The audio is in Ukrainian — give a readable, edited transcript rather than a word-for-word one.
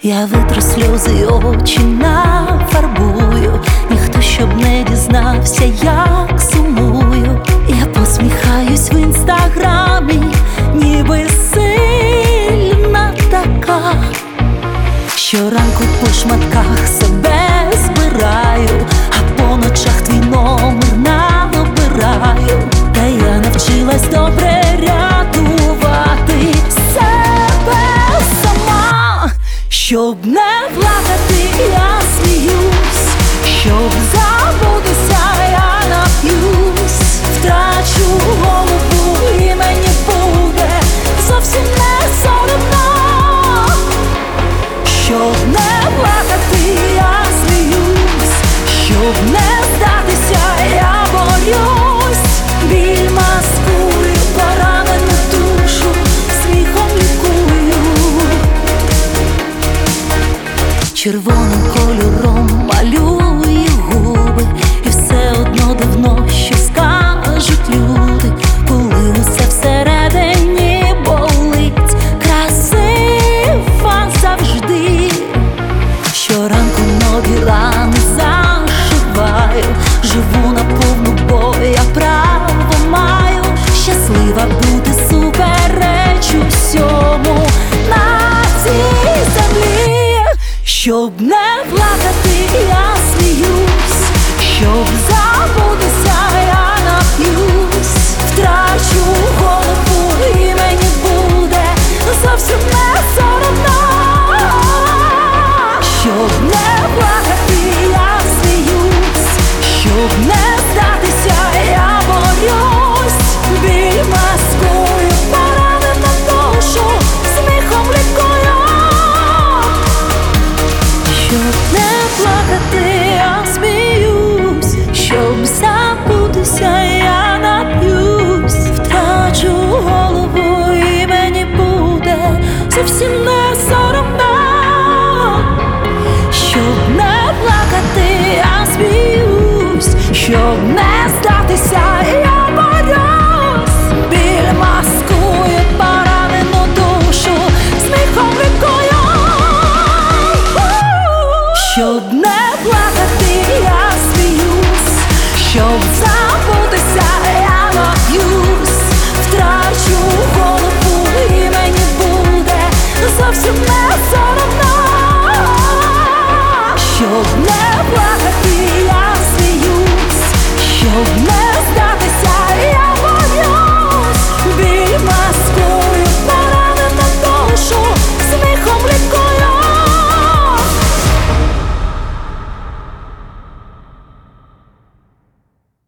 Я витру сльози й очі нафарбую, ніхто щоб не дізнався, як сумую. Я посміхаюсь в інстаграмі, ніби сильна така. Щоранку по шматках себе збираю, а по ночах твій номер набираю. Та я навчилась добре рятувати себе сама. Щоб не плакати, я сміюсь, щоб забутися, я нап'юсь. Втрачу голову і мені буде зовсім не соромно. Щоб не плакати, я сміюсь, щоб не здатися, я борюсь. Біль маскую, поранену душу сміхом лікую. Червоним кольором малюю губи, і все одно давно, що скажуть люди, коли усе всередині болить. Красива завжди. Щоранку нові рани зашиваю, живу наповну, бо я право маю. Щаслива бути супереч усьому на цій землі. Щоб не плакати, я сміюсь, щоб забутися, я нап'юсь. Втрачу голову і мені буде зовсім не соромно. Щоб не плакати, я сміюсь, щоб не здатися, я борюсь. Біль маскую, поранену душу сміхом лікую. Щоб не плакати, я сміюсь, щоб забутися, я нап'юсь. Втрачу голову і мені буде зовсім не соромно. Щоб не плакати, я сміюсь, щоб не здатися,